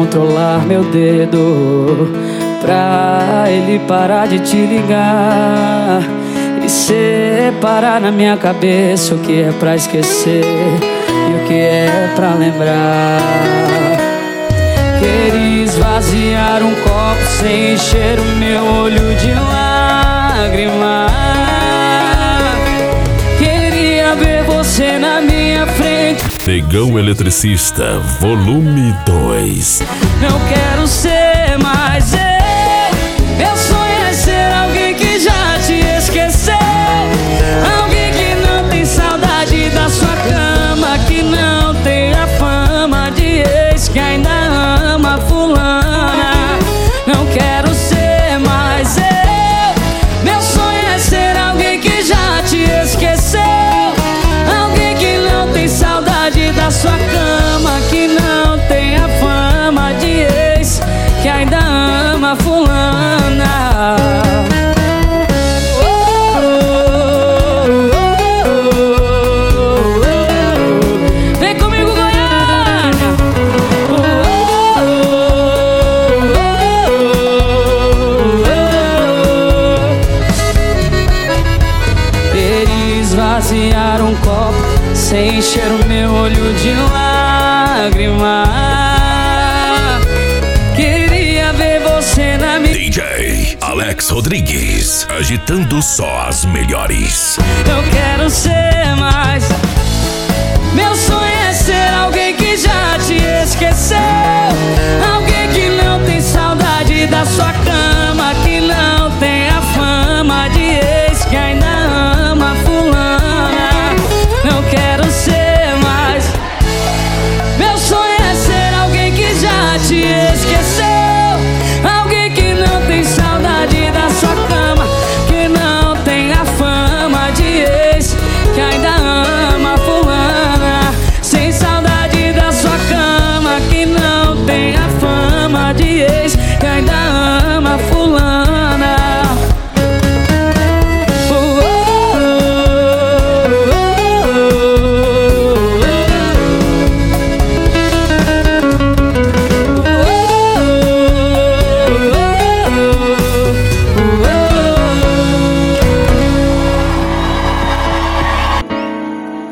controlar meu dedo pra ele parar de te ligar e separar na minha cabeça o que é pra esquecer e o que é pra lembrar. Queria esvaziar um copo sem encher o meu olho de lágrima. Queria ver você na minha frente. Negão Eletricista, volume 2. Não quero ser mais eu. Meu sonho é ser alguém que já te esqueceu. Alguém que não tem saudade da sua cama, que não tem a fama de ex, que ainda ama fulana. Não quero ser mais eu. Meu sonho é ser alguém que já te esqueceu. Alguém que não tem saudade da sua cama, que não tem a fama de ex, que ainda ama fulana. Vem comigo, Goiânia. Queria esvaziar um copo sem encher o meu olho de lágrima. Queria ver você na minha... DJ Alex Rodrigues, agitando só as melhores. Eu quero ser mais. Meu sonho é ser alguém que já te esqueceu. Alguém que não tem saudade da sua